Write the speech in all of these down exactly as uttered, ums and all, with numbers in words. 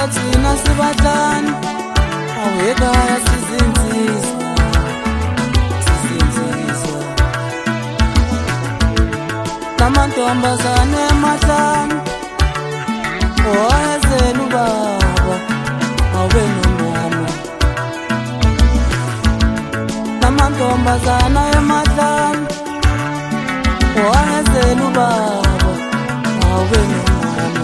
thina sibahlanu awekaya sizinzisa sizinzisa namantombazane mahlanu owayezela ubaba awube nomama namantombazane emahlanu owayezela ubaba awube nomama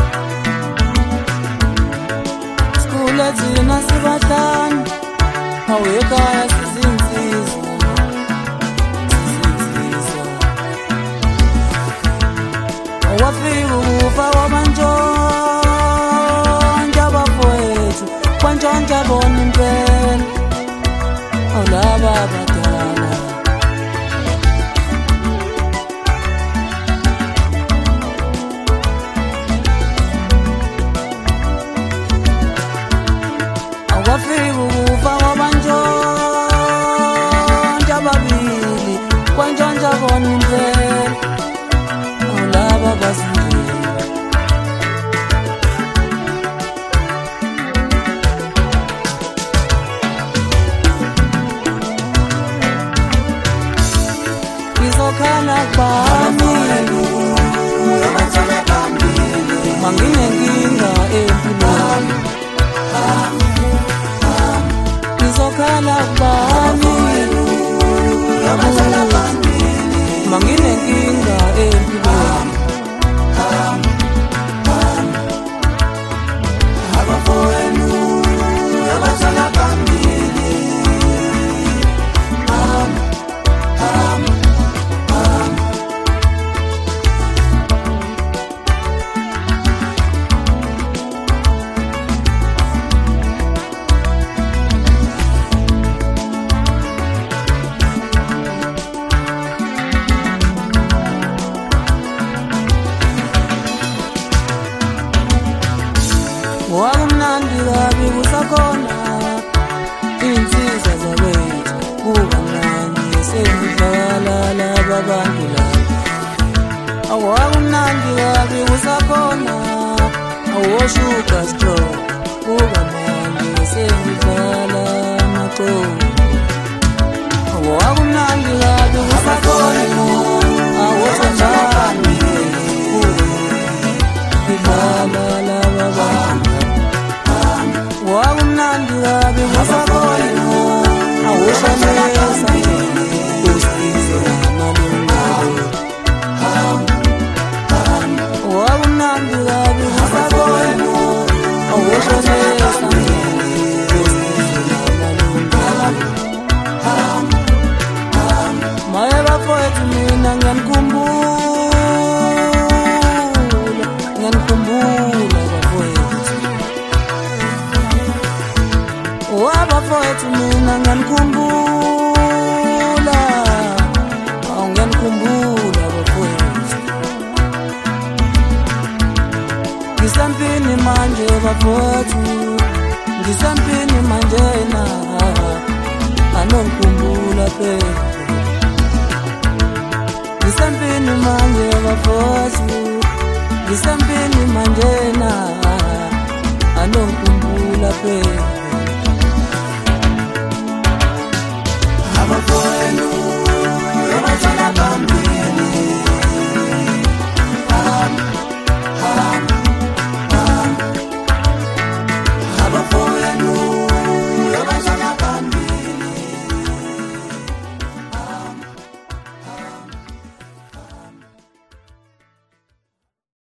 skule thina sibahlanu awekaya sizinzisa sizinzisa wafika ukufa wabantshontsha bafowethu kwantshontsha bona impela awulaba abadala awafika ukufa wabantshontsha babili kwantshontsha bona impela awulaba bazindile ngizokhala kubani manginenkinga empilweni ngizokhala kubani manginenkinga empilweni abafowenu abahlala phambili wakumnandi kabi kusakhona iy'nsizwa zabethu kuba mnandi sengidlala laba bantu laba awakumnandi kabi kusakhona awoshuga strong kuba mnandi sengidlala amaqondo awakumnandi kabi kusakhona awoshanjani ngidlala laba bantu wakumnandi kabi kusakhona awushanesa usizo namalungelo wakumnandi kabi kusakhona awushanesa usizo namalungelo maye bafowethu mina ngiyanikhumbula ngiyanikhumbula bafowethu wabafowethu mina ngiyanikhumbula awu ngiyanikhumbula bafowethu ngisempini manje bafowethu ngisempini manje na anongikhumbula phela ngisempini manje bafowethu ngisempini manje na anongikhumbula phela